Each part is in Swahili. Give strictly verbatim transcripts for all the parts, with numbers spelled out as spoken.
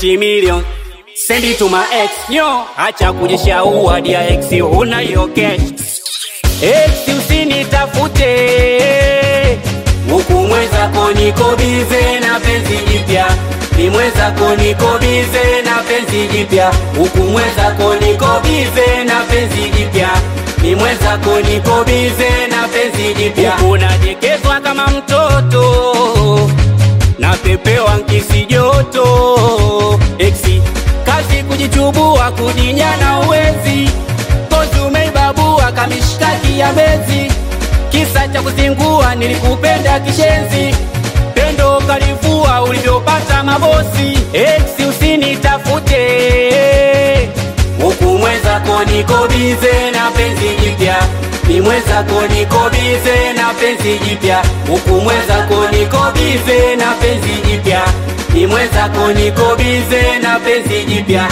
multi-million. Send it to my ex, yo. Acha kujishaua dia ex, una yo cash. Ex usinitafute, huku mwenzako niko bize na penzi jipya. Ni mwenzako niko bize na penzi jipya. Huku mwenzako niko bize na penzi jipya. Ni mwenzako niko bize na penzi jipya. Unajekezwa kama mtoto, na pepewa nkisi joto. Exi kazi kujichubua, kujinyana uwezi. Kozi umeibabua kamishkaki ya bezi. Kisa cha kuzingua nilikupenda kishenzi. Pendo kalivua ulivyopata mabosi. Exi usinitafute, huku mwenzako niko bize na penzi jipya. Ni mwenzako niko bize na penzi jipya. Huku mwenzako niko bize na penzi jipya. Ni mwenzako niko bize na penzi jipya.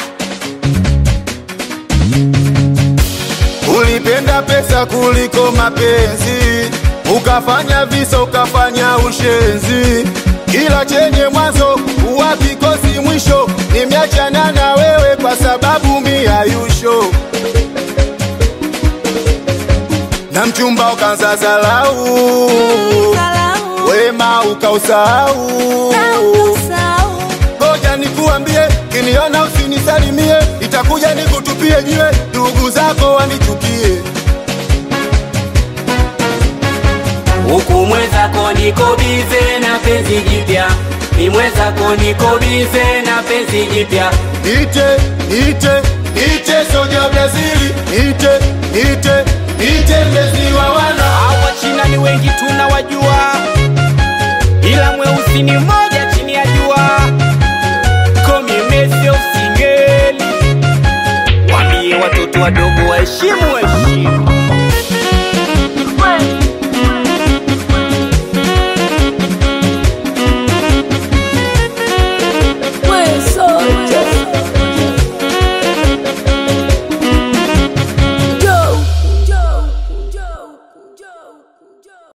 Ulipenda pesa kuliko mapenzi, ukafanya visa ukafanya ushenzi. Kila chenye mwanzo huwa kikosi mwisho. Nimeachana na wewe kwa sababu mi hayusho. Na mchumba ukaanza zalau, wema ukausahau. Ngoja nikuambie, kiniona usinisalimie, itakuja nikutupie jiwe, ndugu zako wanichukie. Huku mwenzako niko bize na penzi jipya. Ni mwenzako niko bize na penzi jipya. Nite, nite, nite soja Brazili. Nite, nite, nite mlezi wa wana. Hawa China ni wengi tunawajua, ila mweusi ni moja chini ya jua. Komi Messi of Singeli, wambie watoto wadogo waheshimu heshima.